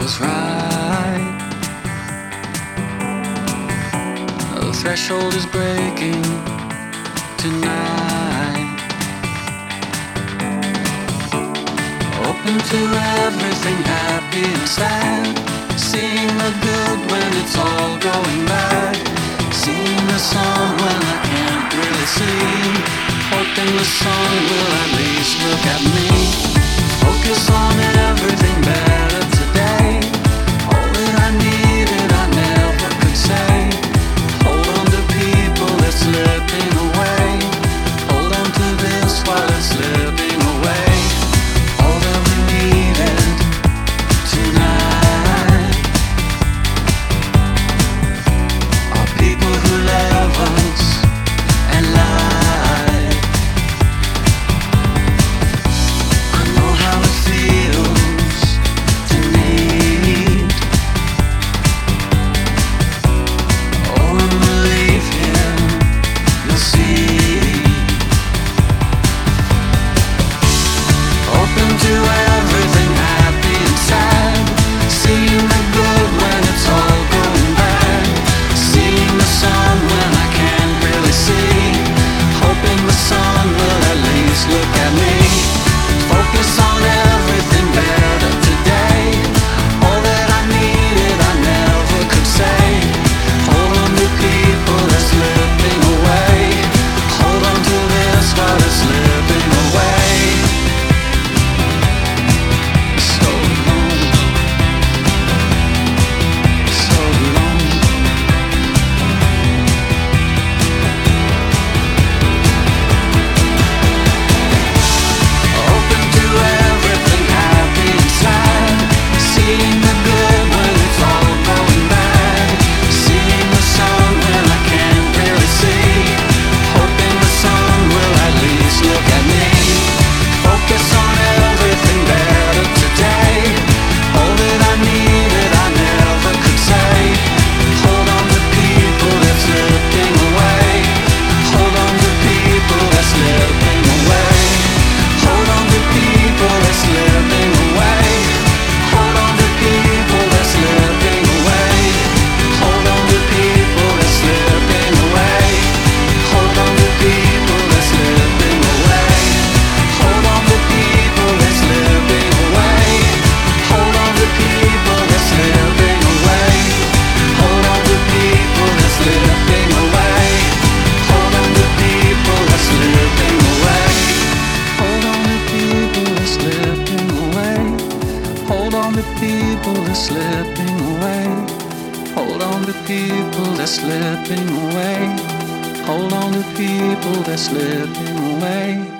feels right. The threshold is breaking tonight. Open to everything, happy and sad. Seeing the good when it's all going bad. Seeing the sun when I can't really see. Hoping the sun will at least look at me. Focus on everything better today. All that I needed I never could say. Hold on to people that's slipping away. Hold on to this while it's slipping away. All that we needed tonight are people who love us and lie. I know how it feels to need. Oh, when we leave here, you'll see. Open to everything, happy and sad. Seeing the good when it's all going bad. Seeing the sun when I can't really see. Hoping the sun will at least look at me. Focus on everything better today. All that I needed I never could say. Hold on to people that's slipping away. Hold on to this while it's slipping away. So long, so long. Open to everything, happy and sad. Seeing the good when it's all going bad. Seeing the sun when I can't really see. Hoping the sun will at least look at me. Focus on everything better today. All that I needed I never could say. Hold on to people that's slipping away. Hold on to people that's slipping away. Hold on to people that's slipping away. Hold on to people that's slipping away. Hold on to people that's slipping away. Hold on to people that's slipping away. Hold on to people that's slipping away. Hold on to people that's slipping away. Hold on to people that's slipping away. Hold on to people that's slipping away. Hold on to people that's slipping away. Hold on to people that's slipping away. Hold on to people that's slipping away. Hold on to people that's slipping away.